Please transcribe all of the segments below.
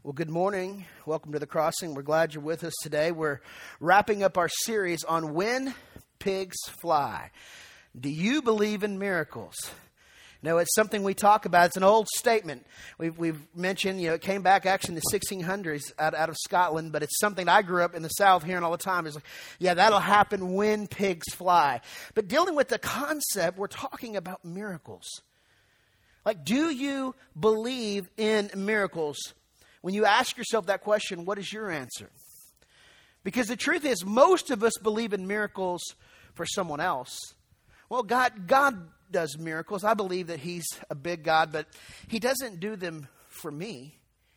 Well, good morning. Welcome to The Crossing. We're glad you're with us today. We're wrapping up our series on When Pigs Fly. Do you believe in miracles? No, it's something we talk about. It's an old statement. We've mentioned, it came back actually in the 1600s out of Scotland, but it's something I grew up in the South hearing all the time. It's like, yeah, that'll happen when pigs fly. But dealing with the concept, we're talking about miracles. Like, do you believe in miracles? When you ask yourself that question, what is your answer? Because the truth is, most of us believe in miracles for someone else. Well, God does miracles. I believe that He's a big God, but He doesn't do them for me.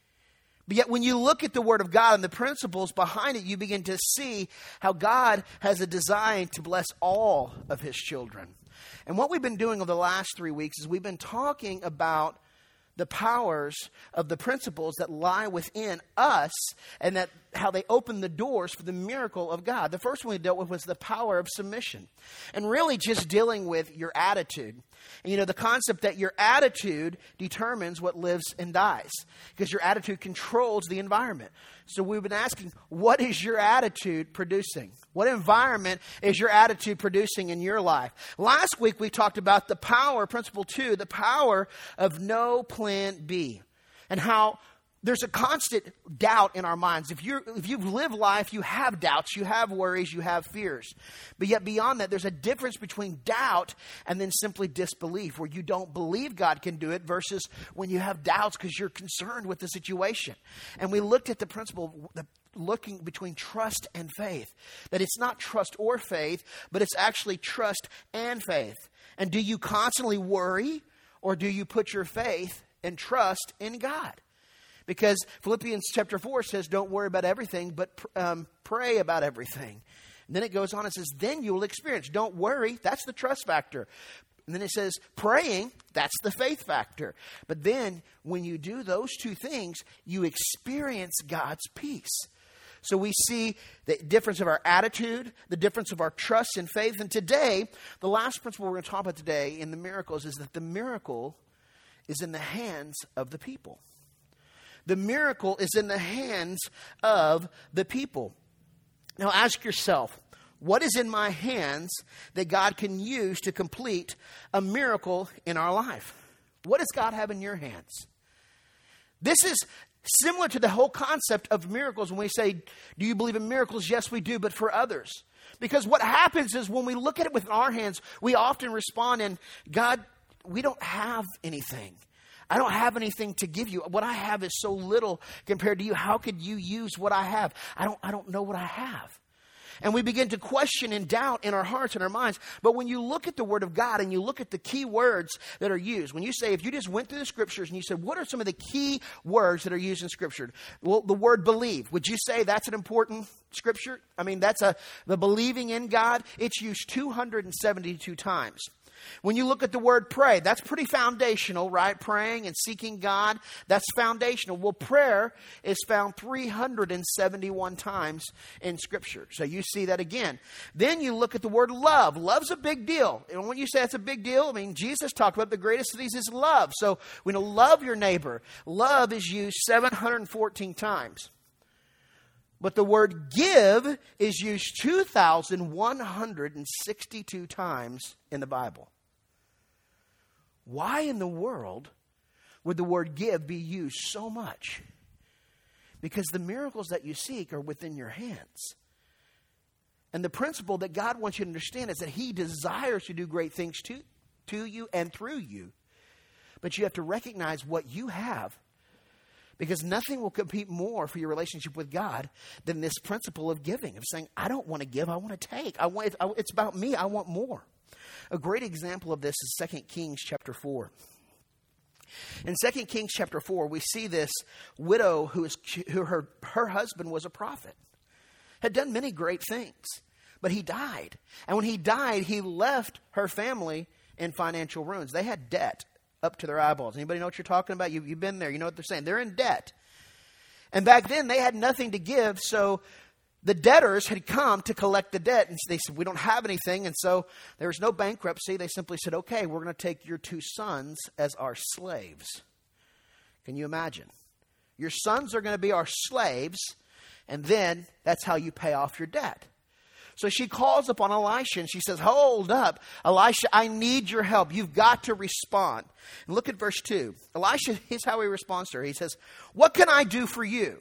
But yet when you look at the Word of God and the principles behind it, you begin to see how God has a design to bless all of His children. And what we've been doing over the last 3 weeks is we've been talking about the powers of the principles that lie within us and that how they open the doors for the miracle of God. The first one we dealt with was the power of submission. And really just dealing with your attitude. And the concept that your attitude determines what lives and dies. Because your attitude controls the environment. So we've been asking, what is your attitude producing? What environment is your attitude producing in your life? Last week we talked about the power, principle 2, the power of no plan B. And how there's a constant doubt in our minds. If you've lived life, you have doubts, you have worries, you have fears. But yet beyond that, there's a difference between doubt and then simply disbelief, where you don't believe God can do it versus when you have doubts because you're concerned with the situation. And we looked at the principle, looking between trust and faith. That it's not trust or faith, but it's actually trust and faith. And do you constantly worry, or do you put your faith and trust in God? Because Philippians chapter 4 says, don't worry about everything, but pray about everything. And then it goes on and says, then you will experience. Don't worry, that's the trust factor. And then it says, praying, that's the faith factor. But then when you do those two things, you experience God's peace. So we see the difference of our attitude, the difference of our trust and faith. And today, the last principle we're going to talk about today in the miracles is that the miracle is in the hands of the people. The miracle is in the hands of the people. Now ask yourself, what is in my hands that God can use to complete a miracle in our life? What does God have in your hands? This is similar to the whole concept of miracles when we say, do you believe in miracles? Yes, we do, but for others. Because what happens is when we look at it with our hands, we often respond in, God, we don't have anything. I don't have anything to give you. What I have is so little compared to you. How could you use what I have? I don't know what I have. And we begin to question and doubt in our hearts and our minds. But when you look at the Word of God and you look at the key words that are used, when you say, if you just went through the Scriptures and you said, what are some of the key words that are used in Scripture? Well, the word believe. Would you say that's an important Scripture? I mean, that's the believing in God. It's used 272 times. When you look at the word pray, that's pretty foundational, right? Praying and seeking God, that's foundational. Well, prayer is found 371 times in Scripture. So you see that again. Then you look at the word love. Love's a big deal. And when you say it's a big deal, I mean, Jesus talked about the greatest of these is love. So we know love your neighbor. Love is used 714 times. But the word give is used 2,162 times in the Bible. Why in the world would the word give be used so much? Because the miracles that you seek are within your hands. And the principle that God wants you to understand is that He desires to do great things to you and through you. But you have to recognize what you have. Because nothing will compete more for your relationship with God than this principle of giving, of saying, I don't want to give, I want to take. It's about me, I want more. A great example of this is 2 Kings chapter 4. In 2 Kings chapter 4, we see this widow who her husband was a prophet, had done many great things, but he died. And when he died, he left her family in financial ruins. They had debt up to their eyeballs. Anybody know what you're talking about? You've been there. You know what they're saying. They're in debt. And back then, they had nothing to give, so the debtors had come to collect the debt. And they said, we don't have anything. And so there was no bankruptcy. They simply said, okay, we're going to take your 2 sons as our slaves. Can you imagine? Your sons are going to be our slaves, and then that's how you pay off your debt. So she calls upon Elisha and she says, hold up, Elisha, I need your help. You've got to respond. And look at verse 2. Elisha, here's how he responds to her. He says, what can I do for you?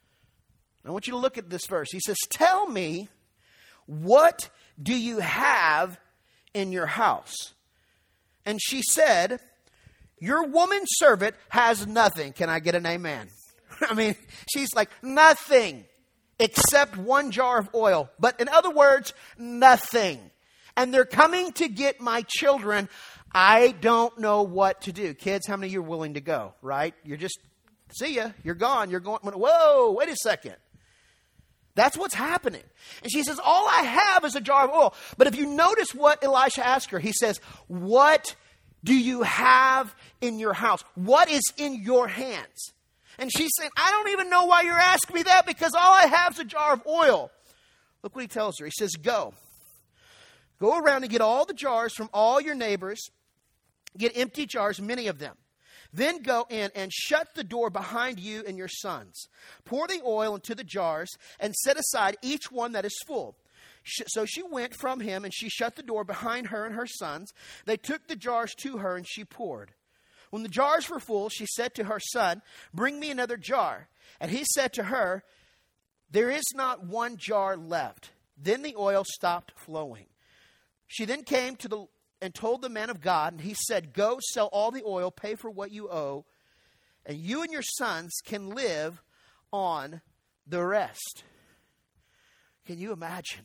I want you to look at this verse. He says, tell me, what do you have in your house? And she said, your woman servant has nothing. Can I get an amen? I mean, she's like, nothing. Except one jar of oil. But in other words, nothing. And they're coming to get my children. I don't know what to do. Kids, how many of you are willing to go, right? You're just, see ya, you're gone. You're going, whoa, wait a second. That's what's happening. And she says, all I have is a jar of oil. But if you notice what Elisha asked her, he says, what do you have in your house? What is in your hands? And she's saying, I don't even know why you're asking me that because all I have is a jar of oil. Look what he tells her. He says, go. Go around and get all the jars from all your neighbors. Get empty jars, many of them. Then go in and shut the door behind you and your sons. Pour the oil into the jars and set aside each one that is full. So she went from him and she shut the door behind her and her sons. They took the jars to her and she poured. When the jars were full, she said to her son, bring me another jar. And he said to her, there is not one jar left. Then the oil stopped flowing. She then came and told the man of God, and he said, go sell all the oil, pay for what you owe, and you and your sons can live on the rest. Can you imagine?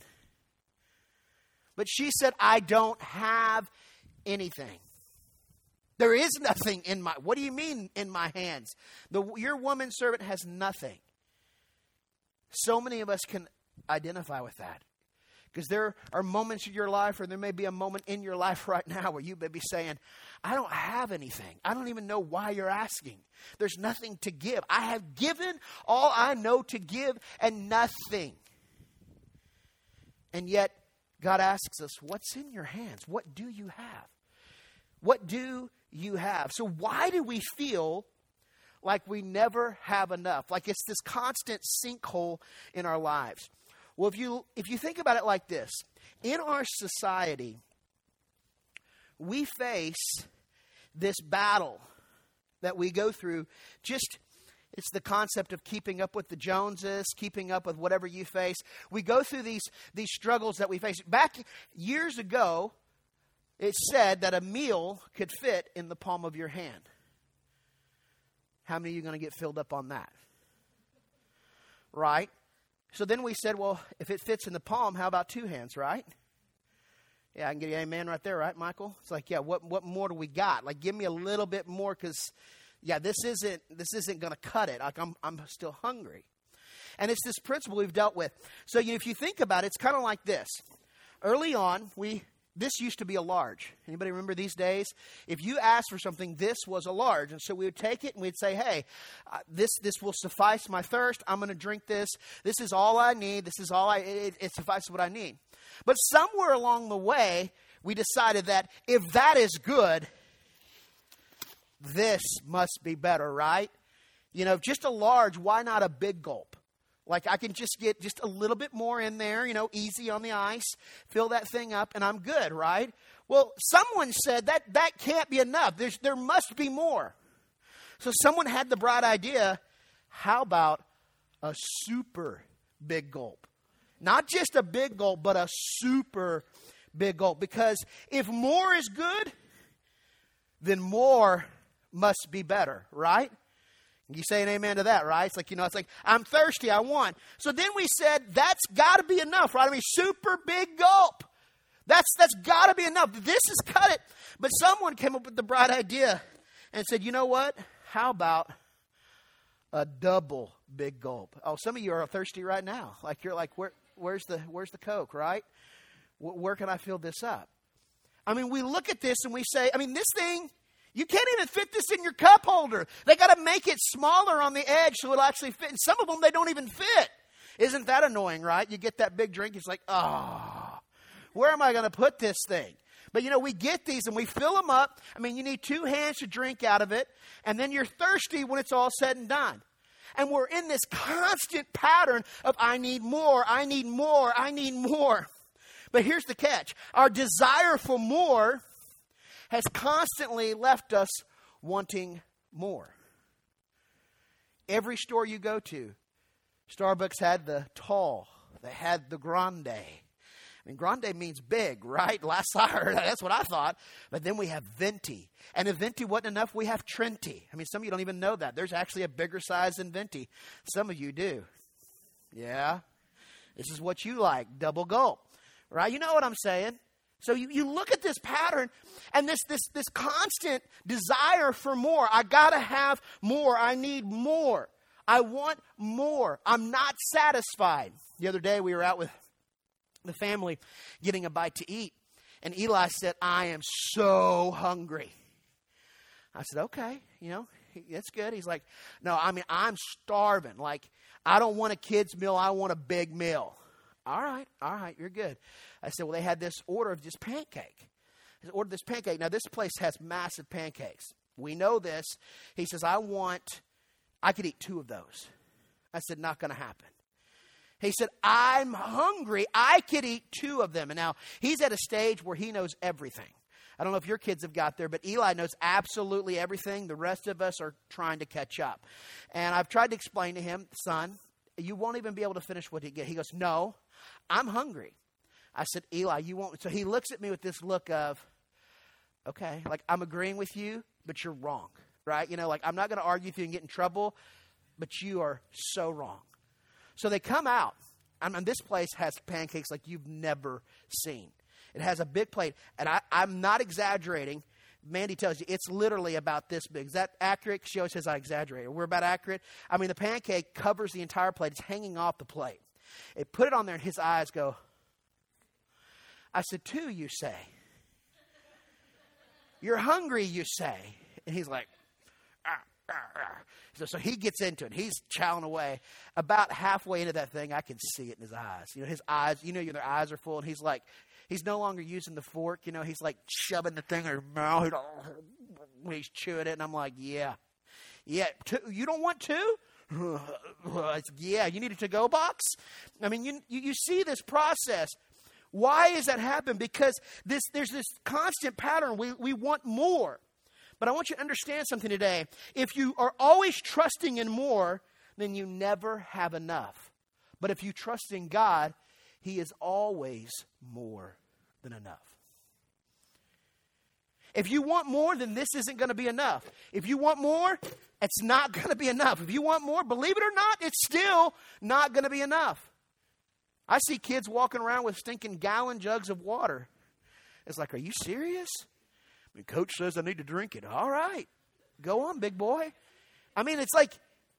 But she said, I don't have anything. There is nothing in my, what do you mean in my hands? Your woman servant has nothing. So many of us can identify with that. Because there are moments in your life, or there may be a moment in your life right now where you may be saying, I don't have anything. I don't even know why you're asking. There's nothing to give. I have given all I know to give and nothing. And yet, God asks us, what's in your hands? What do you have? What do you have? So why do we feel like we never have enough? Like it's this constant sinkhole in our lives. Well, if you think about it like this, in our society, we face this battle that we go through. It's the concept of keeping up with the Joneses, keeping up with whatever you face. We go through these struggles that we face. Back years ago, it said that a meal could fit in the palm of your hand. How many of you are going to get filled up on that? Right? So then we said, well, if it fits in the palm, how about two hands, right? Yeah, I can get you an amen right there, right, Michael? It's like, yeah, what more do we got? Like, give me a little bit more because, yeah, this isn't going to cut it. Like, I'm still hungry. And it's this principle we've dealt with. So if you think about it, it's kind of like this. Early on, this used to be a large. Anybody remember these days? If you asked for something, this was a large. And so we would take it and we'd say, hey, this will suffice my thirst. I'm going to drink this. This is all I need. This is all it suffices what I need. But somewhere along the way, we decided that if that is good, this must be better, right? Just a large, why not a big gulp? Like I can just get just a little bit more in there, easy on the ice, fill that thing up, and I'm good, right? Well, someone said that can't be enough. There must be more. So someone had the bright idea, how about a super big gulp? Not just a big gulp, but a super big gulp. Because if more is good, then more must be better, right? You say an amen to that, right? It's like, I'm thirsty, I want. So then we said, that's got to be enough, right? I mean, super big gulp. That's got to be enough. This has cut it. But someone came up with the bright idea and said, you know what? How about a double big gulp? Oh, some of you are thirsty right now. Like you're like, where's the Coke, right? Where can I fill this up? I mean, we look at this and we say, this thing, you can't even fit this in your cup holder. They got to make it smaller on the edge so it'll actually fit. And some of them, they don't even fit. Isn't that annoying, right? You get that big drink, it's like, where am I going to put this thing? But, we get these and we fill them up. You need two hands to drink out of it. And then you're thirsty when it's all said and done. And we're in this constant pattern of I need more, I need more, I need more. But here's the catch. Our desire for more has constantly left us wanting more. Every store you go to, Starbucks had the tall, they had the grande. I mean, grande means big, right? Last I heard, that's what I thought. But then we have venti. And if venti wasn't enough, we have trenti. I mean, some of you don't even know that. There's actually a bigger size than venti. Some of you do. Yeah. This is what you like, double gulp. Right? You know what I'm saying? So you look at this pattern and this constant desire for more. I got to have more. I need more. I want more. I'm not satisfied. The other day we were out with the family getting a bite to eat. And Eli said, I am so hungry. I said, okay, that's good. He's like, no, I mean, I'm starving. Like, I don't want a kid's meal. I want a big meal. All right, you're good. I said, well, they had this order of just pancake. They ordered this pancake. Now, this place has massive pancakes. We know this. He says, I could eat 2 of those. I said, not going to happen. He said, I'm hungry. I could eat 2 of them. And now he's at a stage where he knows everything. I don't know if your kids have got there, but Eli knows absolutely everything. The rest of us are trying to catch up. And I've tried to explain to him, son, you won't even be able to finish what he gets. He goes, no, I'm hungry. I said, Eli, you won't. So he looks at me with this look of, okay, like I'm agreeing with you, but you're wrong, right? Like I'm not going to argue with you and get in trouble, but you are so wrong. So they come out. This place has pancakes like you've never seen. It has a big plate. And I'm not exaggerating. Mandy tells you it's literally about this big. Is that accurate? She always says I exaggerate. We're about accurate. I mean, the pancake covers the entire plate. It's hanging off the plate. It put it on there and his eyes go. I said, 2, you say. You're hungry, you say. And he's like, So he gets into it. He's chowing away. About halfway into that thing, I can see it in his eyes. His eyes, their eyes are full. And he's like, he's no longer using the fork. He's like shoving the thing in his mouth when he's chewing it. And I'm like, yeah. 2, you don't want 2? Yeah, you need a to-go box? I mean, you see this process. Why does that happen? Because there's this constant pattern. We want more. But I want you to understand something today. If you are always trusting in more, then you never have enough. But if you trust in God, He is always more than enough. If you want more, then this isn't going to be enough. If you want more, it's not going to be enough. If you want more, believe it or not, it's still not going to be enough. I see kids walking around with stinking gallon jugs of water. It's like, are you serious? I mean, Coach says I need to drink it. All right. Go on, big boy. I mean, it's like,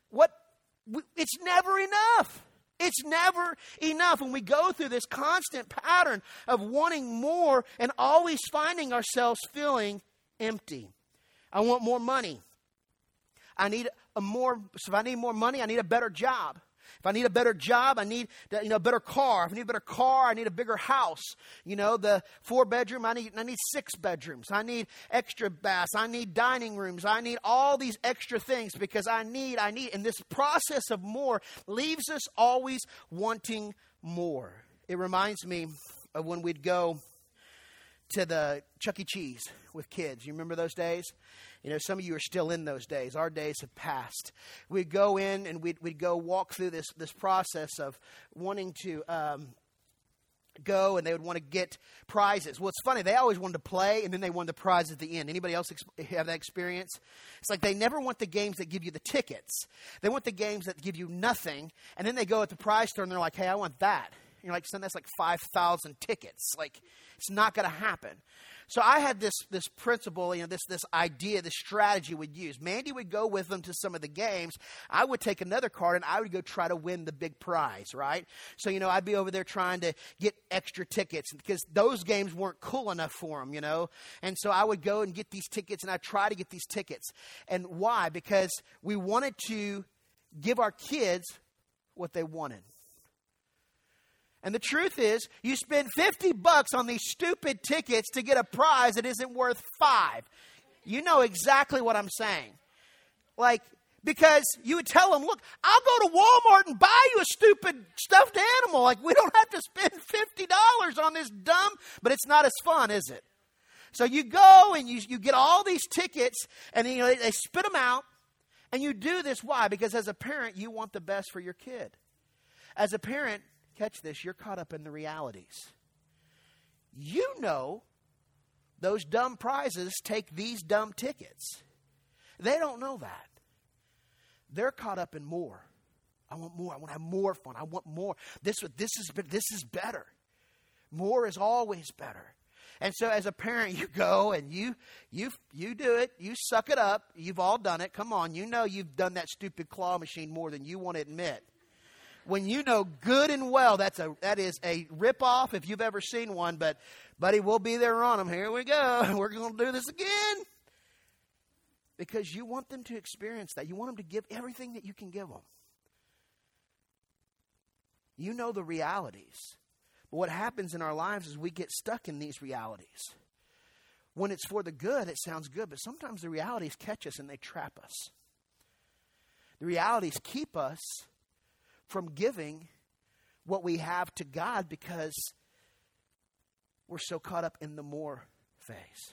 it's never enough. It's never enough. And we go through this constant pattern of wanting more and always finding ourselves feeling empty. I want more money. So if I need more money, I need a better job. If I need a better job, I need a better car. If I need a better car, I need a bigger house. The 4-bedroom, I need 6 bedrooms. I need extra baths. I need dining rooms. I need all these extra things because I need. And this process of more leaves us always wanting more. It reminds me of when we'd go to the Chuck E. Cheese with kids. You remember those days? Some of you are still in those days. Our days have passed. We'd go in and we'd go walk through this process of wanting to go, and they would want to get prizes. Well, it's funny. They always wanted to play, and then they wanted the prize at the end. Anybody else have that experience? It's like they never want the games that give you the tickets. They want the games that give you nothing, and then they go at the prize store, and they're like, hey, I want that. And you're like, son, that's like 5,000 tickets. Like, it's not going to happen. So I had this principle, this idea, this strategy we'd use. Mandy would go with them to some of the games. I would take another card and I would go try to win the big prize, right? So, I'd be over there trying to get extra tickets because those games weren't cool enough for them, And so I would go and get these tickets and I'd try to get these tickets. And why? Because we wanted to give our kids what they wanted. And the truth is, you spend $50 on these stupid tickets to get a prize that isn't worth $5. You know exactly what I'm saying. Because you would tell them, look, I'll go to Walmart and buy you a stupid stuffed animal. Like, we don't have to spend $50 on this dumb, but it's not as fun, is it? So you go and you get all these tickets, and they spit them out, and you do this. Why? Because as a parent, you want the best for your kid. As a parent, catch this, you're caught up in the realities. You know those dumb prizes take these dumb tickets. They don't know that. They're caught up in more. I want more. I want to have more fun. I want more. This is better. More is always better. And so as a parent, you go and you do it. You suck it up. You've all done it. Come on. You know you've done that stupid claw machine more than you want to admit. When you know good and well that is a ripoff if you've ever seen one. But, buddy, we'll be there on them. Here we go. We're going to do this again. Because you want them to experience that. You want them to give everything that you can give them. You know the realities. But what happens in our lives is we get stuck in these realities. When it's for the good, it sounds good. But sometimes the realities catch us and they trap us. The realities keep us from giving what we have to God because we're so caught up in the more phase.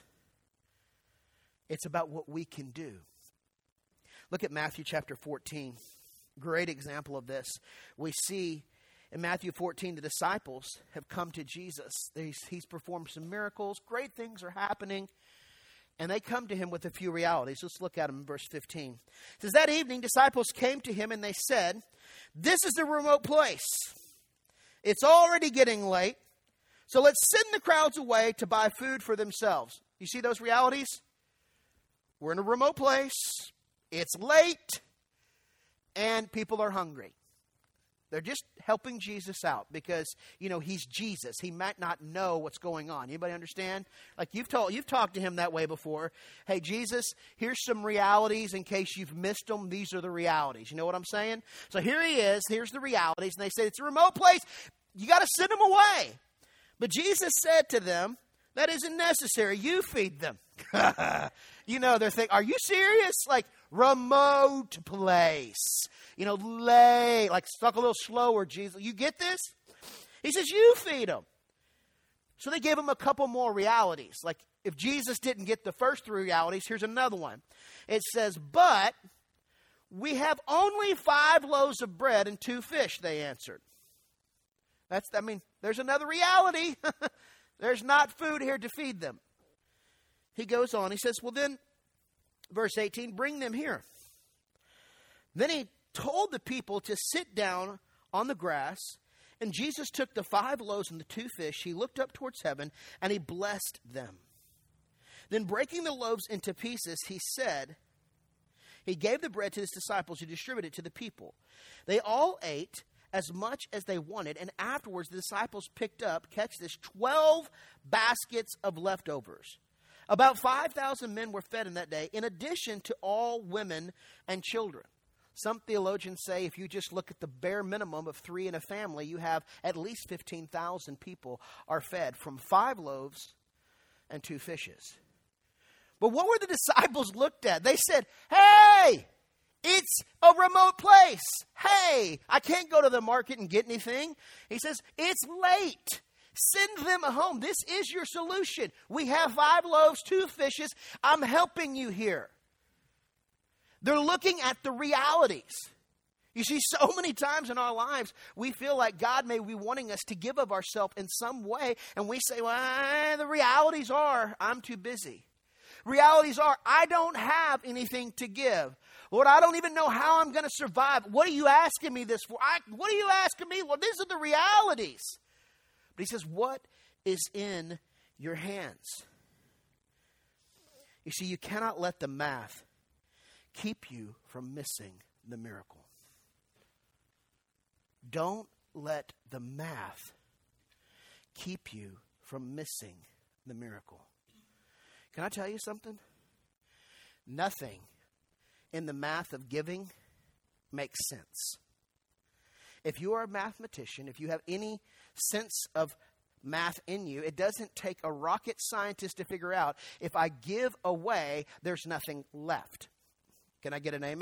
It's about what we can do. Look at Matthew chapter 14. Great example of this. We see in Matthew 14, the disciples have come to Jesus. He's performed some miracles. Great things are happening. And they come to him with a few realities. Let's look at them in verse 15. It says, that evening, disciples came to him and they said, this is a remote place. It's already getting late. So let's send the crowds away to buy food for themselves. You see those realities? We're in a remote place. It's late. And people are hungry. They're just helping Jesus out because, he's Jesus. He might not know what's going on. Anybody understand? Like you've talked to him that way before. Hey, Jesus, here's some realities in case you've missed them. These are the realities. You know what I'm saying? So here he is. Here's the realities. And they say, it's a remote place. You got to send them away. But Jesus said to them, that isn't necessary. You feed them. They're thinking, are you serious? Like, remote place. Lay. Like, talk a little slower, Jesus. You get this? He says, you feed them. So they gave him a couple more realities. Like, if Jesus didn't get the first three realities, here's another one. It says, but we have only 5 loaves of bread and 2 fish, they answered. There's another reality. There's not food here to feed them. He goes on. He says, well then, verse 18, bring them here. Then he told the people to sit down on the grass. And Jesus took the 5 loaves and the 2 fish. He looked up towards heaven and he blessed them. Then breaking the loaves into pieces, he gave the bread to his disciples who distributed it to the people. They all ate as much as they wanted, and afterwards the disciples picked up, catch this, 12 baskets of leftovers. About 5,000 men were fed in that day, in addition to all women and children. Some theologians say if you just look at the bare minimum of 3 in a family, you have at least 15,000 people are fed from 5 loaves and 2 fishes. But what were the disciples looked at? They said, hey, it's a remote place. Hey, I can't go to the market and get anything. He says, it's late. Send them home. This is your solution. We have 5 loaves, 2 fishes. I'm helping you here. They're looking at the realities. You see, so many times in our lives, we feel like God may be wanting us to give of ourselves in some way. And we say, well, the realities are, I'm too busy. Realities are, I don't have anything to give. Lord, I don't even know how I'm going to survive. What are you asking me this for? What are you asking me? Well, these are the realities. But he says, what is in your hands? You see, you cannot let the math keep you from missing the miracle. Don't let the math keep you from missing the miracle. Can I tell you something? Nothing in the math of giving makes sense. If you are a mathematician, if you have any sense of math in you, it doesn't take a rocket scientist to figure out if I give away, there's nothing left. Can I get an amen?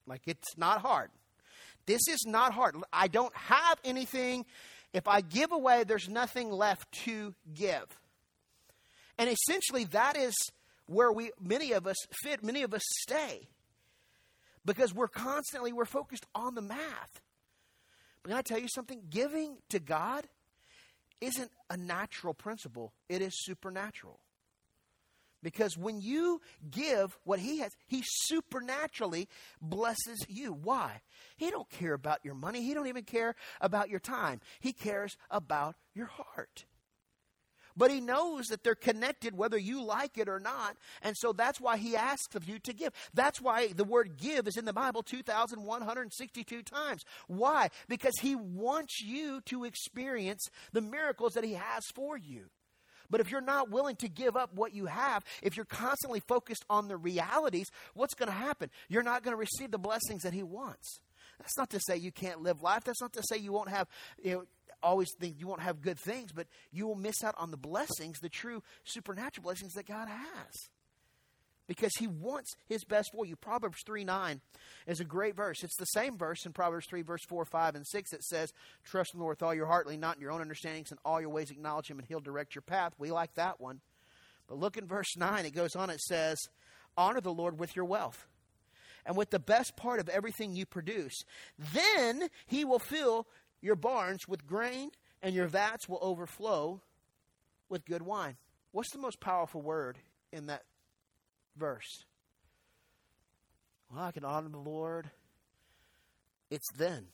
Like, it's not hard. This is not hard. I don't have anything. If I give away, there's nothing left to give. And essentially, that is where many of us fit, many of us stay. Because we're focused on the math. But can I tell you something? Giving to God isn't a natural principle. It is supernatural. Because when you give what He has, He supernaturally blesses you. Why? He don't care about your money. He don't even care about your time. He cares about your heart. But He knows that they're connected whether you like it or not. And so that's why He asks of you to give. That's why the word give is in the Bible 2,162 times. Why? Because He wants you to experience the miracles that He has for you. But if you're not willing to give up what you have, if you're constantly focused on the realities, what's going to happen? You're not going to receive the blessings that He wants. That's not to say you can't live life. That's not to say you won't have, always think you won't have good things, but you will miss out on the blessings, the true supernatural blessings that God has. Because He wants His best for you. Proverbs 3:9 is a great verse. It's the same verse in Proverbs 3, verse 4, 5, and 6 that says, trust in the Lord with all your heart, lean not in your own understandings, in all your ways acknowledge Him, and He'll direct your path. We like that one. But look in verse 9. It goes on, it says, honor the Lord with your wealth, and with the best part of everything you produce. Then He will fill your barns with grain, and your vats will overflow with good wine. What's the most powerful word in that verse? Well, I can honor the Lord. It's then.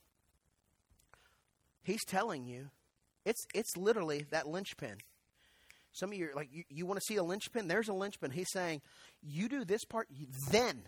He's telling you, it's literally that linchpin. Some of you are like, you want to see a linchpin? There's a linchpin. He's saying, you do this part, then.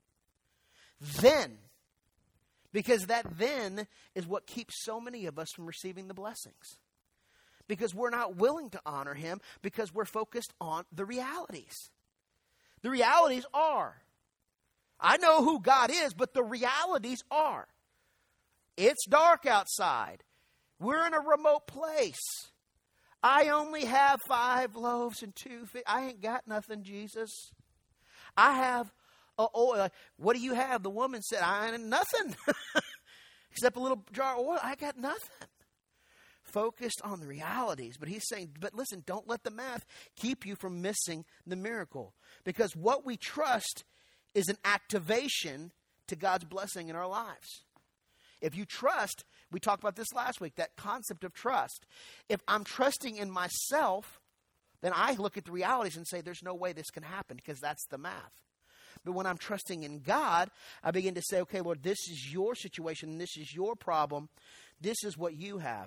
Because that then is what keeps so many of us from receiving the blessings. Because we're not willing to honor Him because we're focused on the realities. The realities are, I know who God is, but the realities are, it's dark outside. We're in a remote place. I only have 5 loaves and 2 fish. I ain't got nothing, Jesus. I have oil. What do you have? The woman said, I ain't nothing. Except a little jar of oil. I got nothing. Focused on the realities. But He's saying, but listen, don't let the math keep you from missing the miracle. Because what we trust is an activation to God's blessing in our lives. If you trust, we talked about this last week, that concept of trust. If I'm trusting in myself, then I look at the realities and say, there's no way this can happen, because that's the math. But when I'm trusting in God, I begin to say, okay, Lord, this is your situation. This is your problem. This is what you have.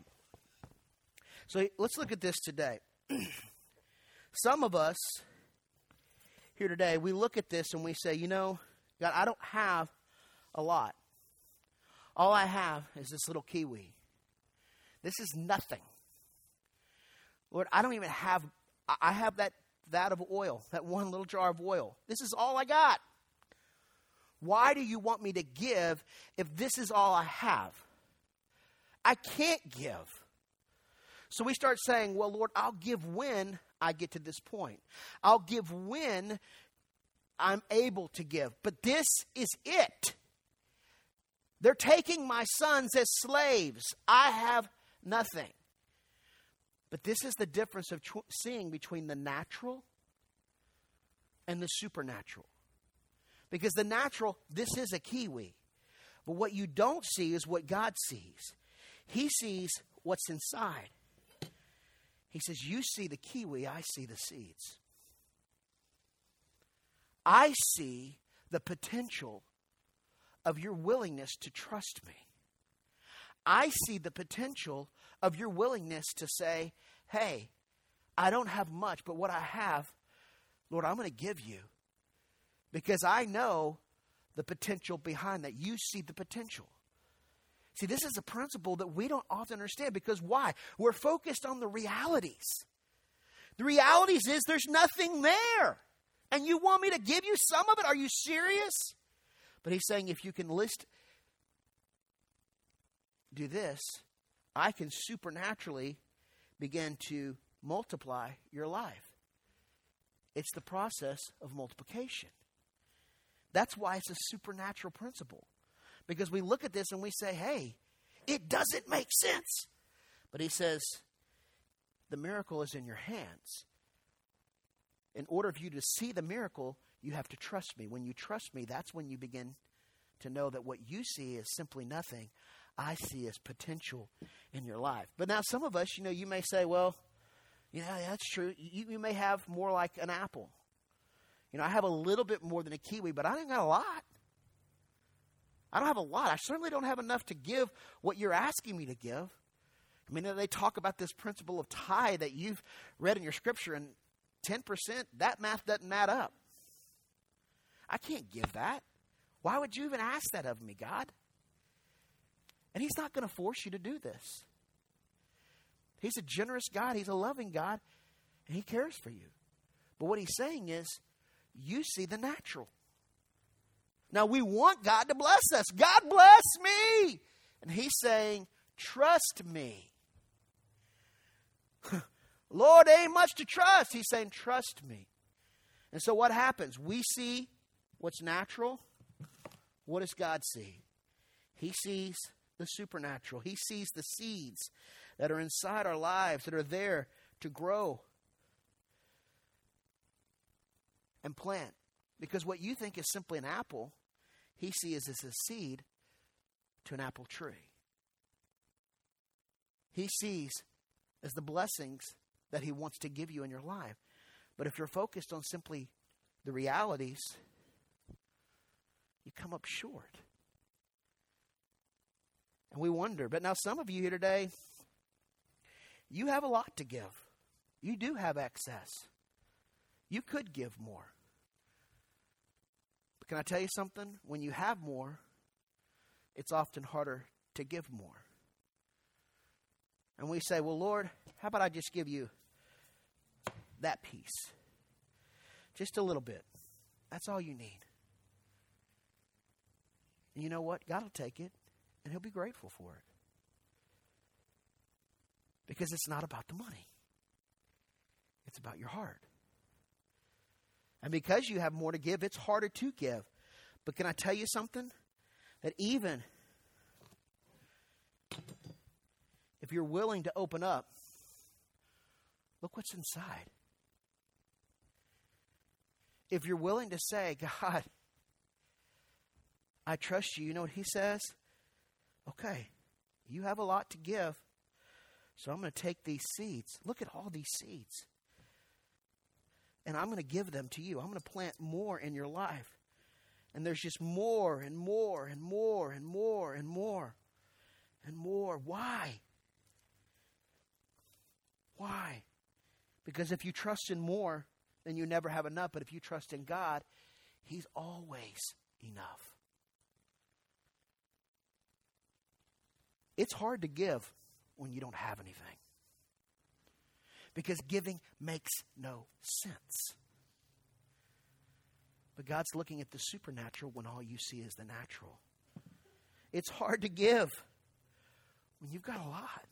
So let's look at this today. Some of us here today, we look at this and we say, God, I don't have a lot. All I have is this little kiwi. This is nothing. Lord, I don't even have, I have that of oil, that one little jar of oil. This is all I got. Why do you want me to give if this is all I have? I can't give. So we start saying, well, Lord, I'll give when I get to this point. I'll give when I'm able to give. But this is it. They're taking my sons as slaves. I have nothing. But this is the difference of seeing between the natural and the supernatural. Because the natural, this is a kiwi. But what you don't see is what God sees. He sees what's inside. He says, you see the kiwi, I see the seeds. I see the potential of your willingness to trust me. I see the potential of your willingness to say, hey, I don't have much, but what I have, Lord, I'm going to give you. Because I know the potential behind that. You see the potential. See, this is a principle that we don't often understand. Because why? We're focused on the realities. The realities is there's nothing there. And you want me to give you some of it? Are you serious? But He's saying if you can do this, I can supernaturally begin to multiply your life. It's the process of multiplication. That's why it's a supernatural principle. Because we look at this and we say, hey, it doesn't make sense. But he says, the miracle is in your hands. In order for you to see the miracle, you have to trust me. When you trust me, that's when you begin to know that what you see is simply nothing. I see as potential in your life. But now some of us, you may say, well, that's true. You may have more like an apple. I have a little bit more than a kiwi, but I ain't got a lot. I don't have a lot. I certainly don't have enough to give what you're asking me to give. I mean, they talk about this principle of tithe that you've read in your scripture, and 10%, that math doesn't add up. I can't give that. Why would you even ask that of me, God? And he's not going to force you to do this. He's a generous God. He's a loving God. And he cares for you. But what he's saying is, you see the natural. Now, we want God to bless us. God bless me. And he's saying, trust me. Lord, ain't much to trust. He's saying, trust me. And so what happens? We see what's natural. What does God see? He sees the supernatural. He sees the seeds that are inside our lives that are there to grow and plant. Because what you think is simply an apple, he sees as a seed to an apple tree. He sees as the blessings that he wants to give you in your life. But if you're focused on simply the realities, you come up short. And we wonder. But now some of you here today, you have a lot to give. You do have excess. You could give more. But can I tell you something? When you have more, it's often harder to give more. And we say, well, Lord, how about I just give you that piece? Just a little bit. That's all you need. And you know what? God will take it, and he'll be grateful for it. Because it's not about the money. It's about your heart. And because you have more to give, it's harder to give. But can I tell you something? That even if you're willing to open up, look what's inside. If you're willing to say, God, I trust you. You know what he says? Okay, you have a lot to give. So I'm going to take these seeds. Look at all these seeds. And I'm going to give them to you. I'm going to plant more in your life. And there's just more and more and more and more and more and more. Why? Why? Because if you trust in more, then you never have enough. But if you trust in God, he's always enough. It's hard to give when you don't have anything. Because giving makes no sense. But God's looking at the supernatural when all you see is the natural. It's hard to give when you've got a lot.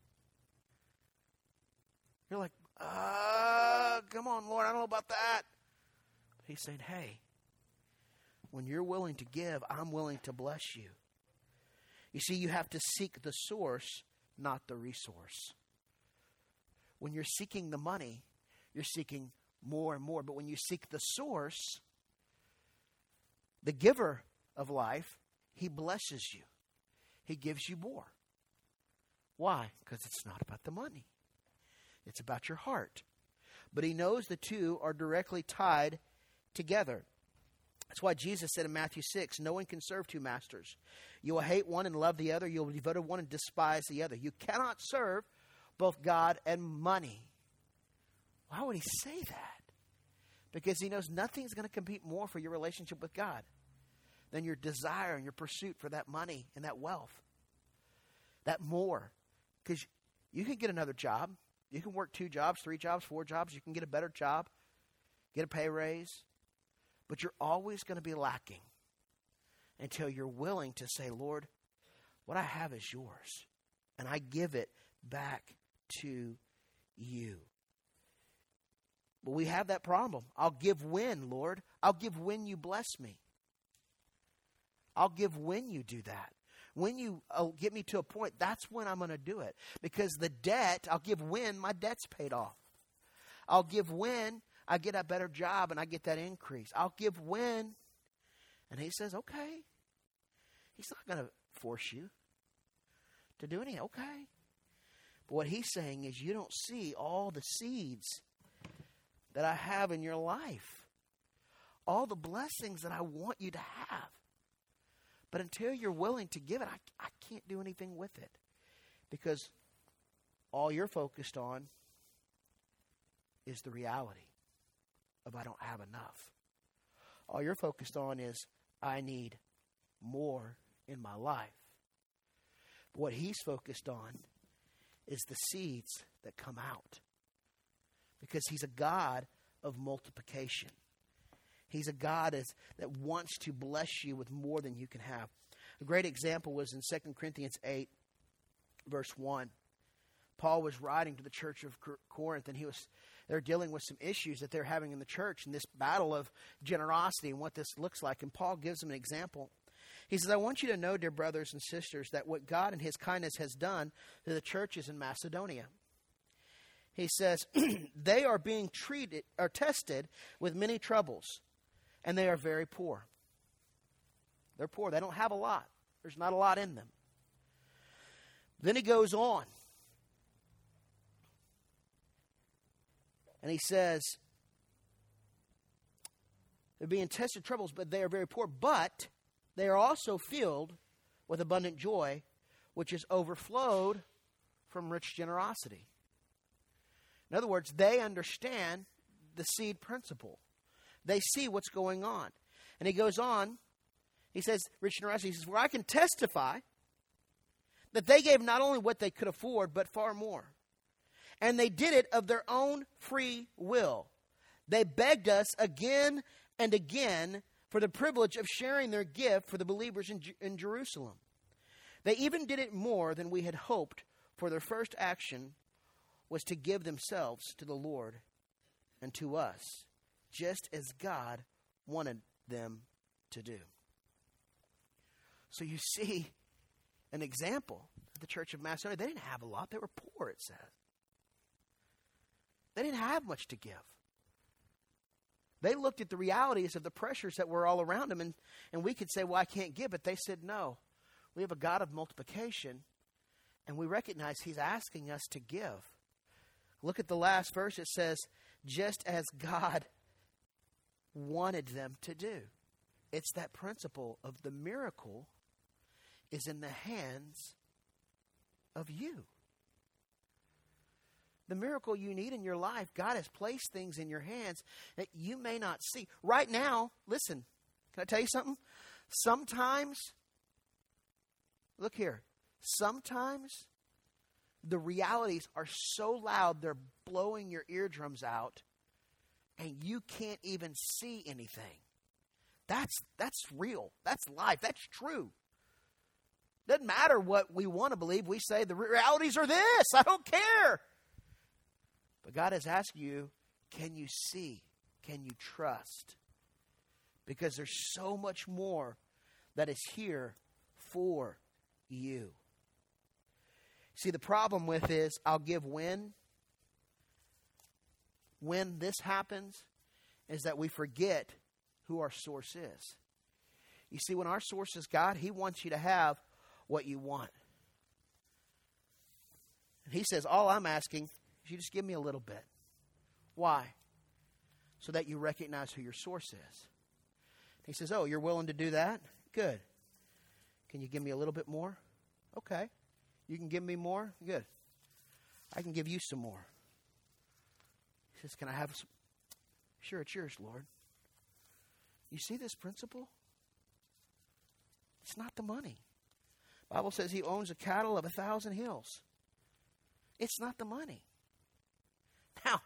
You're like, come on, Lord, I don't know about that. But he's saying, hey, when you're willing to give, I'm willing to bless you. You see, you have to seek the source, not the resource. When you're seeking the money, you're seeking more and more. But when you seek the source, the giver of life, he blesses you. He gives you more. Why? Because it's not about the money. It's about your heart. But he knows the two are directly tied together. That's why Jesus said in Matthew 6, no one can serve two masters. You will hate one and love the other. You will be devoted to one and despise the other. You cannot serve both God and money. Why would he say that? Because he knows nothing's going to compete more for your relationship with God than your desire and your pursuit for that money and that wealth. That more. Because you can get another job. You can work 2 jobs, 3 jobs, 4 jobs. You can get a better job, get a pay raise. But you're always going to be lacking until you're willing to say, Lord, what I have is yours. And I give it back to you. But we have that problem. I'll give when, Lord. I'll give when you bless me. I'll give when you do that. When you get me to a point, that's when I'm going to do it. Because the debt, I'll give when my debt's paid off. I'll give when I get a better job and I get that increase. I'll give when. And he says, okay. He's not going to force you to do anything. Okay. But what he's saying is you don't see all the seeds that I have in your life. All the blessings that I want you to have. But until you're willing to give it, I can't do anything with it. Because all you're focused on is the reality of I don't have enough. All you're focused on is I need more in my life. But what he's focused on is the seeds that come out. Because he's a God of multiplication. He's a God that wants to bless you with more than you can have. A great example was in 2 Corinthians 8, verse 1. Paul was writing to the church of Corinth, and they're dealing with some issues that they're having in the church, and this battle of generosity and what this looks like. And Paul gives them an example. He says, I want you to know, dear brothers and sisters, that what God in his kindness has done to the churches in Macedonia. He says, they are being tested with many troubles. And they are very poor. They're poor. They don't have a lot. There's not a lot in them. Then he goes on. And he says, they're being tested troubles, but they are very poor. But they are also filled with abundant joy, which is overflowed from rich generosity. In other words, they understand the seed principle. They see what's going on. And he goes on, he says, rich generosity, he says, where I can testify that they gave not only what they could afford, but far more. And they did it of their own free will. They begged us again and again for the privilege of sharing their gift for the believers in Jerusalem. They even did it more than we had hoped, for their first action was to give themselves to the Lord and to us, just as God wanted them to do. So you see an example of the church of Macedonia. They didn't have a lot. They were poor, it says. They didn't have much to give. They looked at the realities of the pressures that were all around them, and we could say, well, I can't give. But they said, no, we have a God of multiplication, and we recognize he's asking us to give. Look at the last verse. It says, just as God wanted them to do. It's that principle of the miracle is in the hands of you. The miracle you need in your life, God has placed things in your hands that you may not see. Right now, listen, can I tell you something? Sometimes, look here, sometimes the realities are so loud they're blowing your eardrums out and you can't even see anything. That's real. That's life. That's true. Doesn't matter what we want to believe. We say the realities are this. I don't care. But God has asked you, can you see? Can you trust? Because there's so much more that is here for you. See, the problem with is I'll give when this happens is that we forget who our source is. You see, when our source is God, he wants you to have what you want. And he says, all I'm asking is you just give me a little bit. Why? So that you recognize who your source is. He says, oh, you're willing to do that? Good. Can you give me a little bit more? Okay. You can give me more? Good. I can give you some more. He says, can I have some? Sure, it's yours, Lord. You see this principle? It's not the money. The Bible says he owns a cattle of 1,000 hills. It's not the money. Now,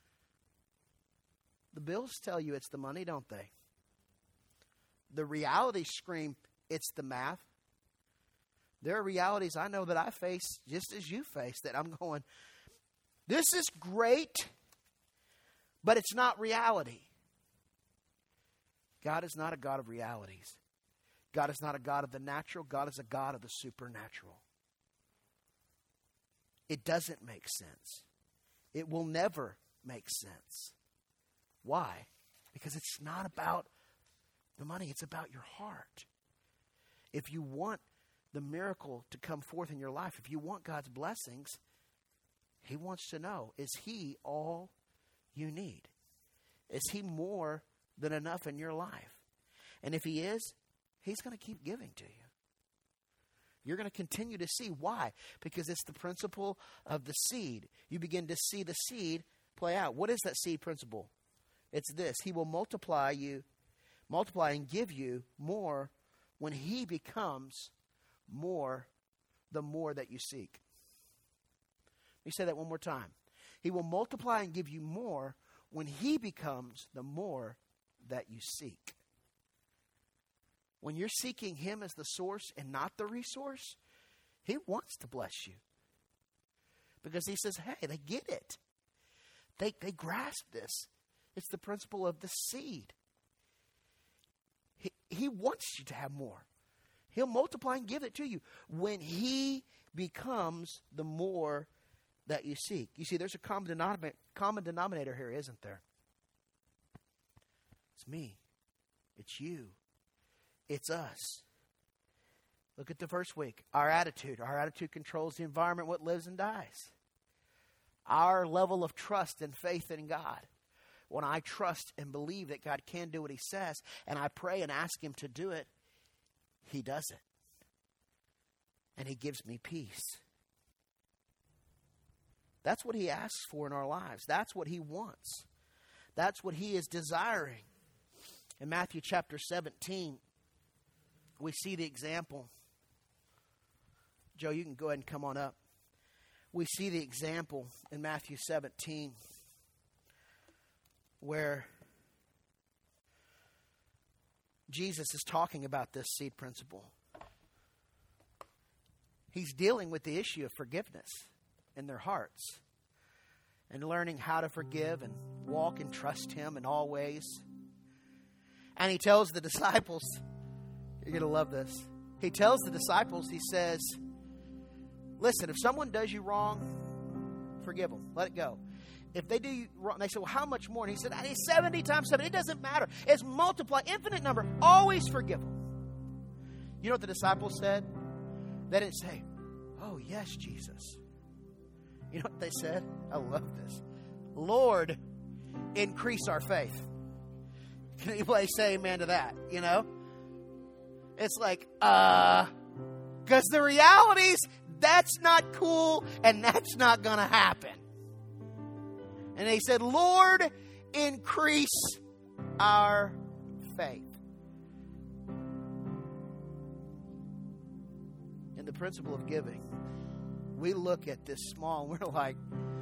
the bills tell you it's the money, don't they? The realities scream, it's the math. There are realities I know that I face just as you face that I'm going, this is great, but it's not reality. God is not a God of realities. God is not a God of the natural. God is a God of the supernatural. It doesn't make sense. It will never make sense. Why? Because it's not about the money. It's about your heart. If you want the miracle to come forth in your life, if you want God's blessings, He wants to know, is He all you need? Is He more than enough in your life? And if He is, He's going to keep giving to you. You're going to continue to see. Why? Because it's the principle of the seed. You begin to see the seed play out. What is that seed principle? It's this. He will multiply and give you more when He becomes more, the more that you seek. Let me say that one more time. He will multiply and give you more when He becomes the more that you seek. When you're seeking Him as the source and not the resource, He wants to bless you. Because He says, hey, they get it. They grasp this. It's the principle of the seed. He wants you to have more. He'll multiply and give it to you when He becomes the more that you seek. You see, there's a common denominator here, isn't there? It's me. It's you. It's us. Look at the first week. Our attitude. Our attitude controls the environment, what lives and dies. Our level of trust and faith in God. When I trust and believe that God can do what He says, and I pray and ask Him to do it, He does it. And He gives me peace. That's what He asks for in our lives. That's what He wants. That's what He is desiring. In Matthew chapter 17, we see the example. Joe, you can go ahead and come on up. We see the example in Matthew 17 where Jesus is talking about this seed principle. He's dealing with the issue of forgiveness in their hearts and learning how to forgive and walk and trust Him in all ways. And He tells the disciples, you're going to love this. He tells the disciples, He says, listen, if someone does you wrong, forgive them. Let it go. If they do you wrong, they say, well, how much more? And He said, 70 times 7. It doesn't matter. It's multiply, infinite number. Always forgive them. You know what the disciples said? They didn't say, oh, yes, Jesus. You know what they said? I love this. Lord, increase our faith. Can anybody say amen to that? You know? It's like, because the reality is that's not cool and that's not going to happen. And they said, Lord, increase our faith. In the principle of giving, we look at this small and we're like,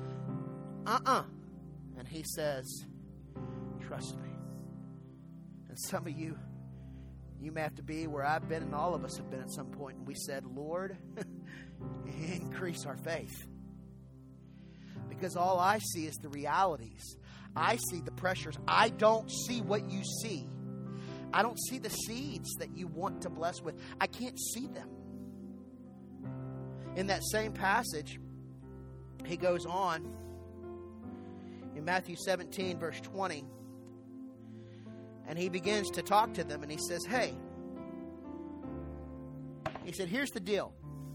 And He says, trust me. And some of you may have to be where I've been, and all of us have been at some point. And we said, Lord, increase our faith. Because all I see is the realities. I see the pressures. I don't see what you see. I don't see the seeds that you want to bless with. I can't see them. In that same passage, He goes on in Matthew 17, verse 20. And He begins to talk to them, and He says, hey, He said, here's the deal.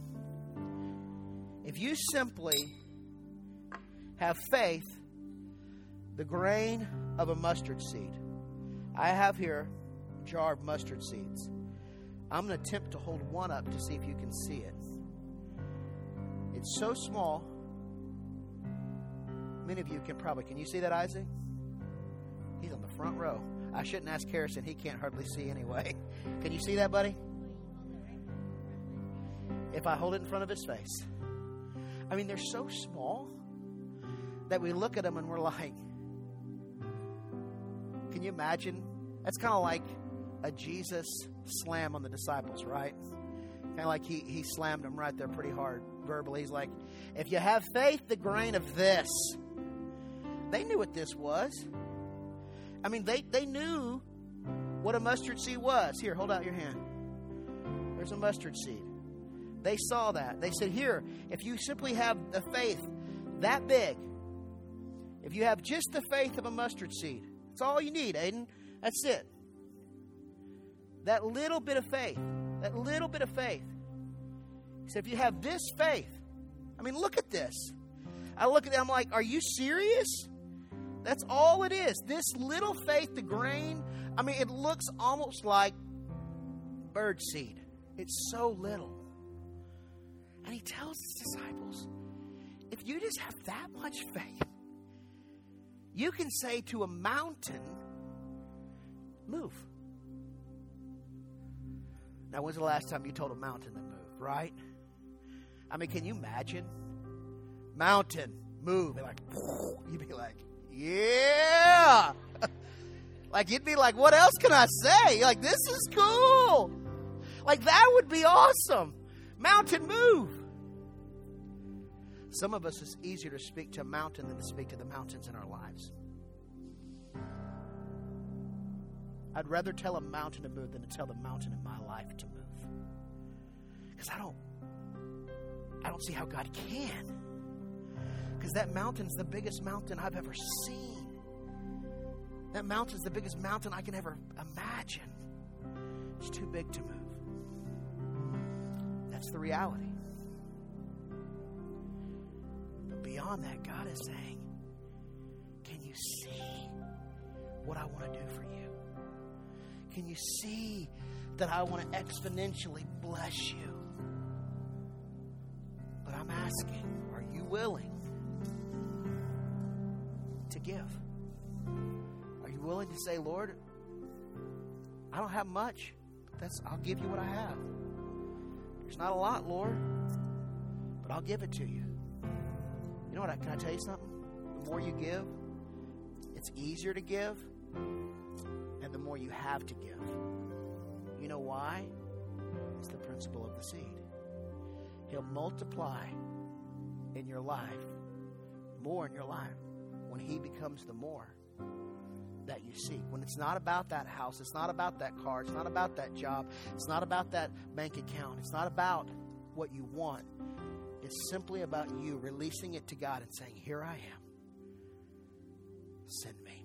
If you simply have faith, the grain of a mustard seed. I have here a jar of mustard seeds. I'm going to attempt to hold one up to see if you can see it. It's so small. Many of you can you see that, Isaac? He's on the front row. I shouldn't ask Harrison. He can't hardly see anyway. Can you see that, buddy? If I hold it in front of his face. I mean, they're so small that we look at them and we're like, can you imagine? That's kind of like a Jesus slam on the disciples, right? Kind of like he slammed them right there pretty hard verbally. He's like, if you have faith, the grain of this. They knew what this was. I mean, they knew what a mustard seed was. Here, hold out your hand. There's a mustard seed. They saw that. They said, here, if you simply have the faith that big, if you have just the faith of a mustard seed, that's all you need, Aiden. That's it. That little bit of faith. That little bit of faith. He said, if you have this faith, I mean, look at this. I look at it, I'm like, are you serious? That's all it is. This little faith, the grain, I mean, it looks almost like bird seed. It's so little. And he tells his disciples, if you just have that much faith, you can say to a mountain, move. Now, when's the last time you told a mountain to move, right? I mean, can you imagine? Mountain, move. And like, you'd be like, yeah. Like, you'd be like, what else can I say? Like, this is cool. Like, that would be awesome. Mountain, move. Some of us, it's easier to speak to a mountain than to speak to the mountains in our lives. I'd rather tell a mountain to move than to tell the mountain in my life to move. Because I don't see how God can. Because that mountain's the biggest mountain I've ever seen. That mountain's the biggest mountain I can ever imagine. It's too big to move. That's the reality. But beyond that, God is saying, can you see what I want to do for you? Can you see that I want to exponentially bless you? But I'm asking, are you willing to give? Are you willing to say, Lord, I don't have much. I'll give you what I have. There's not a lot, Lord, but I'll give it to you. You know what? Can I tell you something? The more you give, it's easier to give, and the more you have to give. You know why? It's the principle of the seed. He'll multiply in your life, more in your life, when He becomes the more that you seek. When it's not about that house, it's not about that car, it's not about that job, it's not about that bank account, it's not about what you want. It's simply about you releasing it to God and saying, here I am. Send me.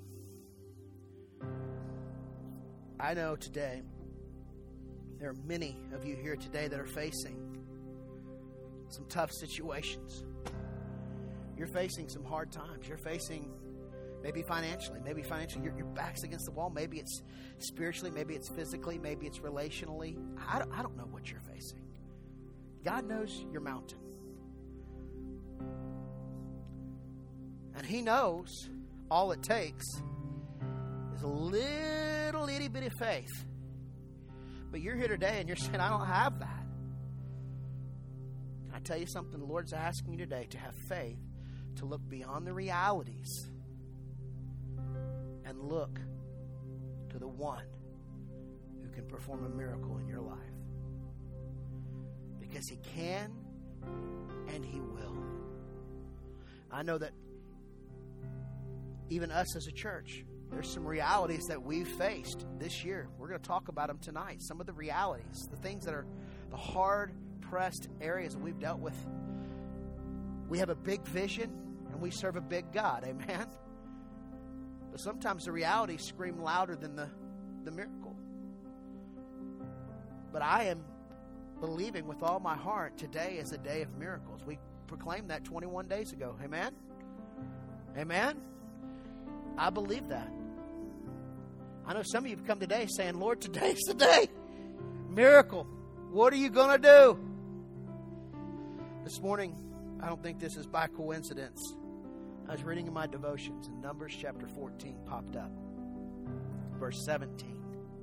I know today, there are many of you here today that are facing some tough situations. You're facing some hard times. You're facing maybe financially. Your back's against the wall. Maybe it's spiritually. Maybe it's physically. Maybe it's relationally. I don't know what you're facing. God knows your mountain. And He knows all it takes is a little itty bitty faith. But you're here today and you're saying, I don't have that. Can I tell you something? The Lord's asking you today to have faith, to look beyond the realities and look to the one who can perform a miracle in your life. Because He can and He will. I know that even us as a church, there's some realities that we've faced this year. We're going to talk about them tonight. Some of the realities, the things that are the hard-pressed areas that we've dealt with. We have a big vision and we serve a big God. Amen? But sometimes the realities scream louder than the miracle. But I am believing with all my heart today is a day of miracles. We proclaimed that 21 days ago. Amen? Amen? I believe that. I know some of you have come today saying, Lord, today's the day. Miracle. What are you going to do? This morning, I don't think this is by coincidence. I was reading in my devotions and Numbers chapter 14 popped up. Verse 17.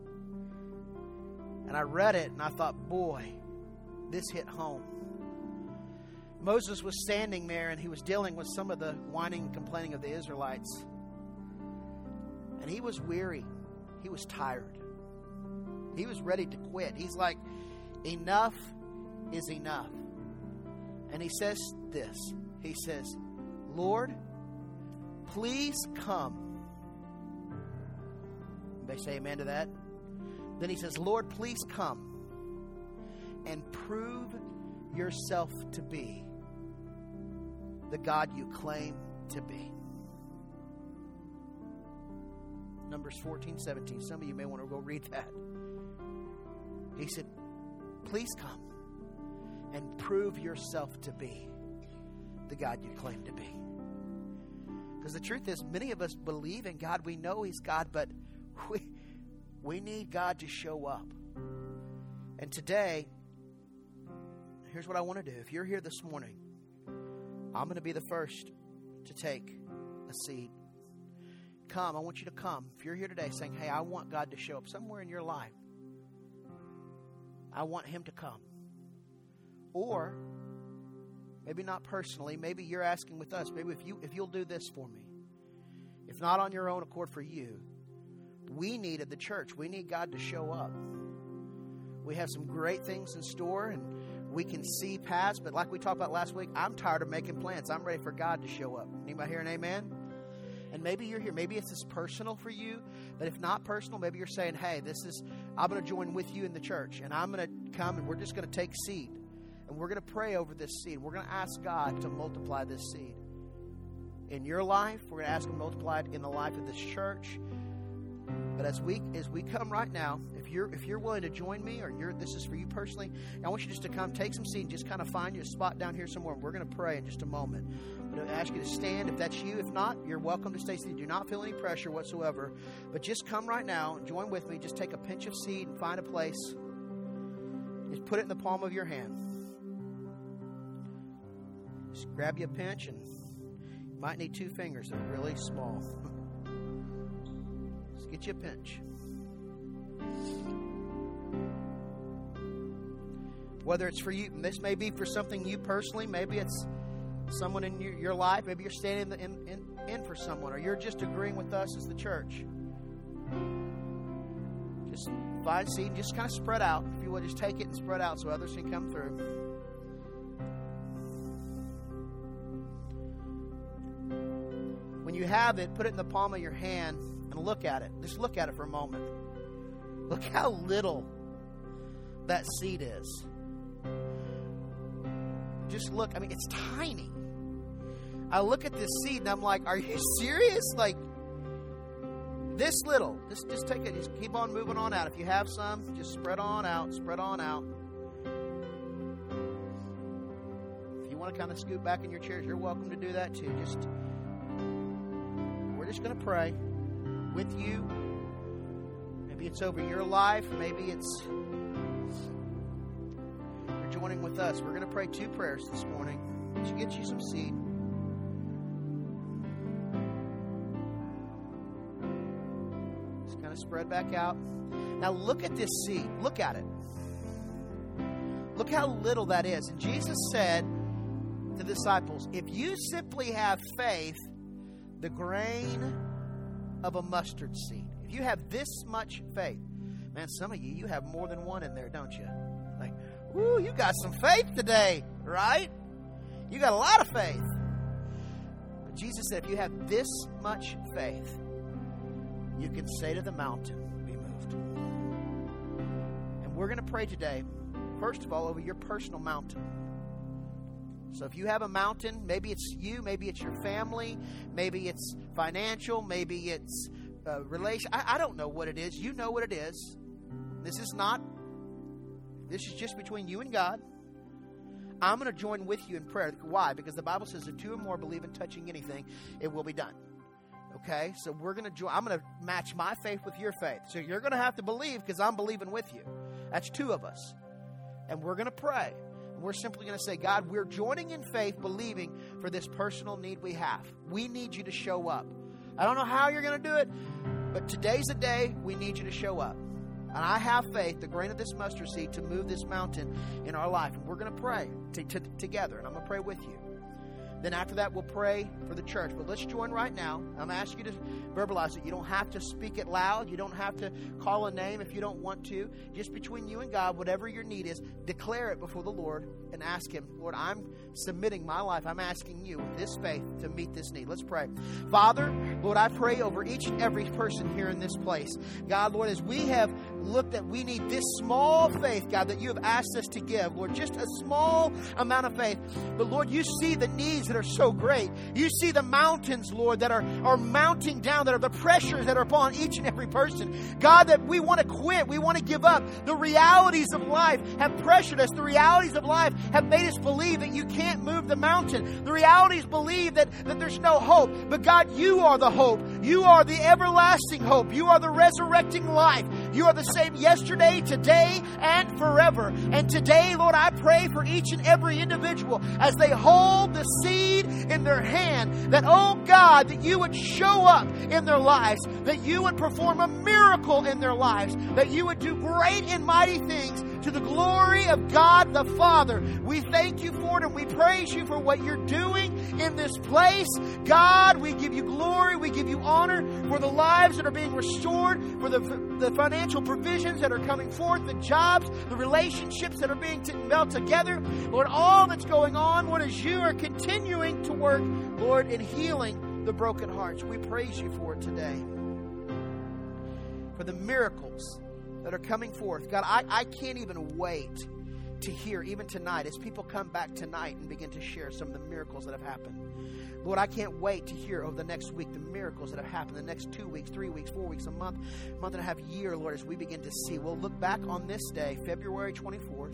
And I read it and I thought, boy, this hit home. Moses was standing there and he was dealing with some of the whining and complaining of the Israelites. And he was weary. He was tired. He was ready to quit. He's like, enough is enough. And he says this. He says, Lord, please come. They say amen to that. Then he says, Lord, please come and prove yourself to be the God you claim to be. Numbers 14:17. Some of you may want to go read that. He said, please come and prove yourself to be the God you claim to be. Because the truth is, many of us believe in God. We know He's God, but we need God to show up. And today, here's what I want to do. If you're here this morning, I'm going to be the first to take a seed. Come, I want you to come. If you're here today saying, hey, I want God to show up somewhere in your life, I want Him to come. Or, maybe not personally, maybe you're asking with us, maybe if you'll do this for me. If not on your own accord for you, we need at the church, we need God to show up. We have some great things in store, and we can see past, but like we talked about last week, I'm tired of making plans. I'm ready for God to show up. Anybody hear an amen? And maybe you're here. Maybe it's this personal for you, but if not personal, maybe you're saying, hey, I'm going to join with you in the church, and I'm going to come, and we're just going to take seed, and we're going to pray over this seed. We're going to ask God to multiply this seed in your life. We're going to ask Him to multiply it in the life of this church. But as we come right now, if you're willing to join me, or this is for you personally, I want you just to come, take some seed, and just kind of find you a spot down here somewhere. And we're going to pray in just a moment. I'm going to ask you to stand if that's you. If not, you're welcome to stay seated. Do not feel any pressure whatsoever. But just come right now and join with me. Just take a pinch of seed and find a place. Just put it in the palm of your hand. Just grab you a pinch, and you might need 2 fingers. They're really small. Just get you a pinch. Whether it's for you, this may be for something you personally, maybe it's someone in your life, maybe you're standing in for someone, or you're just agreeing with us as the church. Just find seed and just kind of spread out. If you will, just take it and spread out so others can come through. When you have it, put it in the palm of your hand and look at it. Just look at it for a moment. Look how little that seed is. Just look. I mean, it's tiny. I look at this seed and I'm like, are you serious? Like, this little. Just take it. Just keep on moving on out. If you have some, just spread on out. Spread on out. If you want to kind of scoot back in your chairs, you're welcome to do that too. We're just going to pray with you. Maybe it's over your life. Maybe it's you're joining with us. We're going to pray 2 prayers this morning. To get you some seed. Just kind of spread back out. Now look at this seed. Look at it. Look how little that is. And Jesus said to the disciples, if you simply have faith, the grain of a mustard seed. If you have this much faith, man, some of you have more than one in there, don't you? Like, woo, you got some faith today, right? You got a lot of faith. But Jesus said, if you have this much faith, you can say to the mountain, be moved. And we're going to pray today, first of all, over your personal mountain. So if you have a mountain, maybe it's you, maybe it's your family, maybe it's financial, maybe it's relation. I don't know what it is. You know what it is. This is just between you and God. I'm going to join with you in prayer. Why? Because the Bible says if 2 or more believe in touching anything, it will be done. Okay? So we're going to join. I'm going to match my faith with your faith. So you're going to have to believe because I'm believing with you. That's 2 of us. And we're going to pray. We're simply going to say, God, we're joining in faith, believing for this personal need we have. We need you to show up. I don't know how you're going to do it, but today's the day we need you to show up. And I have faith, the grain of this mustard seed, to move this mountain in our life. And we're going to pray together, and I'm going to pray with you. Then after that, we'll pray for the church. But let's join right now. I'm going to ask you to verbalize it. You don't have to speak it loud. You don't have to call a name if you don't want to. Just between you and God, whatever your need is, declare it before the Lord and ask Him, Lord, I'm submitting my life. I'm asking you with this faith to meet this need. Let's pray. Father, Lord, I pray over each and every person here in this place. God, Lord, as we have looked at, we need this small faith, God, that you have asked us to give. Lord, just a small amount of faith. But Lord, you see the needs that are so great. You see the mountains, Lord, that are mounting down, that are the pressures that are upon each and every person. God, that we want to quit. We want to give up. The realities of life have pressured us. The realities of life have made us believe that you can't move the mountain. The realities believe that there's no hope. But God, you are the hope. You are the everlasting hope. You are the resurrecting life. You are the same yesterday, today, and forever. And today, Lord, I pray for each and every individual as they hold the seed in their hand, that, oh God, that you would show up in their lives, that you would perform a miracle in their lives, that you would do great and mighty things to the glory of God the Father. We thank you for it, and we praise you for what you're doing in this place. God, we give you glory, we give you honor for the lives that are being restored, for the financial provisions that are coming forth, the jobs, the relationships that are being built together. Lord, all that's going on, Lord, as you are continuing to work, Lord, in healing the broken hearts. We praise you for it today. For the miracles that are coming forth. God, I can't even wait to hear, even tonight, as people come back tonight and begin to share some of the miracles that have happened. Lord, I can't wait to hear over the next week the miracles that have happened, the next 2 weeks, 3 weeks, 4 weeks, a month and a half, year, Lord, as we begin to see. We'll look back on this day, February 24th,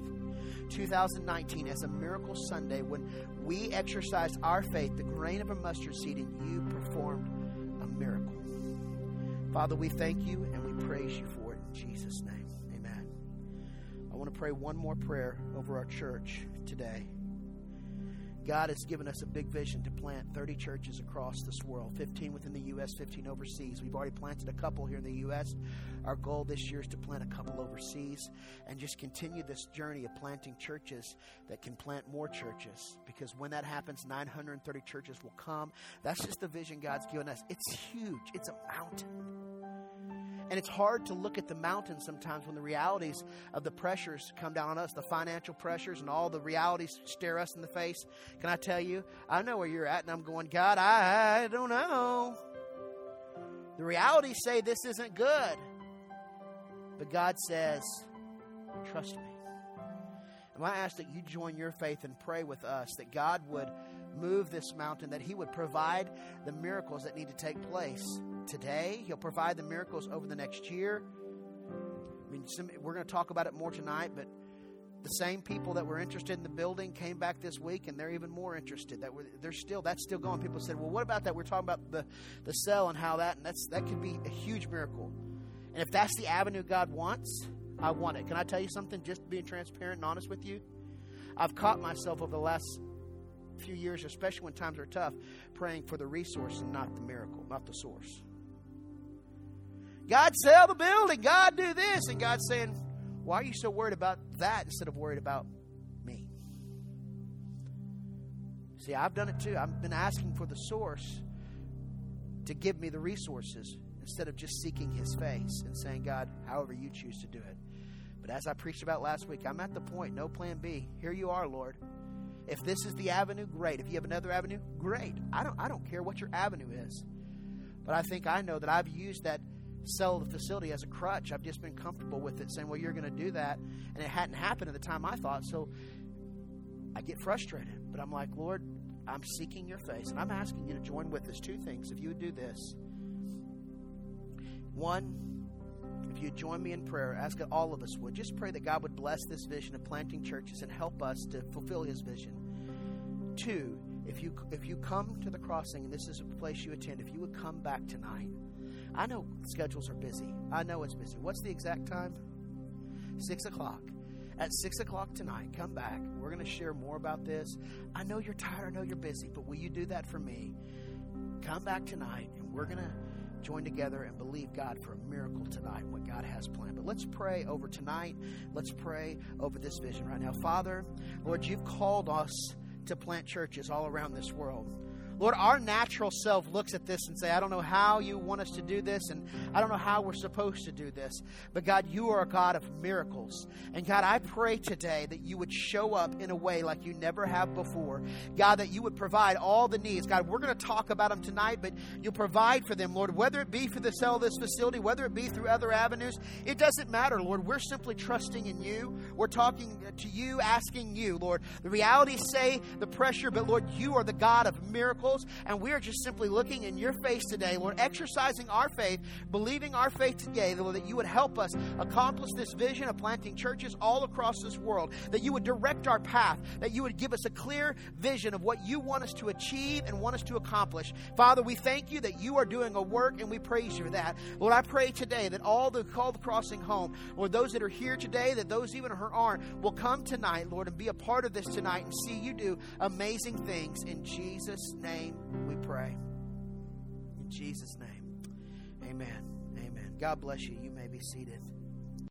2019, as a miracle Sunday when we exercised our faith, the grain of a mustard seed, and you performed a miracle. Father, we thank you and we praise you for it in Jesus' name. Amen. I want to pray one more prayer over our church today. God has given us a big vision to plant 30 churches across this world, 15 within the U.S., 15 overseas. We've already planted a couple here in the U.S. Our goal this year is to plant a couple overseas and just continue this journey of planting churches that can plant more churches. Because when that happens, 930 churches will come. That's just the vision God's given us. It's huge. It's a mountain. And it's hard to look at the mountain sometimes when the realities of the pressures come down on us, the financial pressures and all the realities stare us in the face. Can I tell you, I know where you're at, and I'm going, God, I don't know. The realities say this isn't good. But God says, trust me. And I ask that you join your faith and pray with us that God would move this mountain, that He would provide the miracles that need to take place today. He'll provide the miracles over the next year. I mean, we're going to talk about it more tonight, but the same people that were interested in the building came back this week, and they're even more interested. That's still going. People said, well, what about that? We're talking about the cell and how that could be a huge miracle. And if that's the avenue God wants, I want it. Can I tell you something? Just being transparent and honest with you, I've caught myself over the last few years, especially when times are tough, praying for the resource and not the miracle, not the source. God, sell the building. God, do this. And God's saying, why are you so worried about that instead of worried about me? See, I've done it too. I've been asking for the source to give me the resources instead of just seeking His face and saying, God, however you choose to do it. But as I preached about last week, I'm at the point, no plan B. Here you are, Lord. If this is the avenue, great. If you have another avenue, great. I don't care what your avenue is. But I know that I've used that sell the facility as a crutch. I've just been comfortable with it, saying, well, you're going to do that. And it hadn't happened at the time I thought. So I get frustrated. But I'm like, Lord, I'm seeking your face. And I'm asking you to join with us. Two things. If you would do this. One, if you join me in prayer, ask that all of us would. Just pray that God would bless this vision of planting churches and help us to fulfill His vision. Two, if you come to the crossing, and this is a place you attend, if you would come back tonight. I know schedules are busy. I know it's busy. What's the exact time? 6 o'clock. At 6 o'clock tonight, come back. We're going to share more about this. I know you're tired. I know you're busy. But will you do that for me? Come back tonight, and we're going to join together and believe God for a miracle tonight, what God has planned. But let's pray over tonight. Let's pray over this vision right now. Father, Lord, you've called us to plant churches all around this world. Lord, our natural self looks at this and say, I don't know how you want us to do this, and I don't know how we're supposed to do this. But God, you are a God of miracles. And God, I pray today that you would show up in a way like you never have before. God, that you would provide all the needs. God, we're going to talk about them tonight, but you'll provide for them, Lord, whether it be for the sale of this facility, whether it be through other avenues. It doesn't matter, Lord. We're simply trusting in you. We're talking to you, asking you, Lord. The realities say the pressure, but Lord, you are the God of miracles. And we are just simply looking in your face today, Lord, exercising our faith, believing our faith today, Lord, that you would help us accomplish this vision of planting churches all across this world, that you would direct our path, that you would give us a clear vision of what you want us to achieve and want us to accomplish. Father, we thank you that you are doing a work, and we praise you for that. Lord, I pray today that all the Call the Crossing home, Lord, those that are here today, that those even who aren't, will come tonight, Lord, and be a part of this tonight and see you do amazing things. In Jesus' name we pray. In Jesus' name, amen. Amen. God bless you. You may be seated.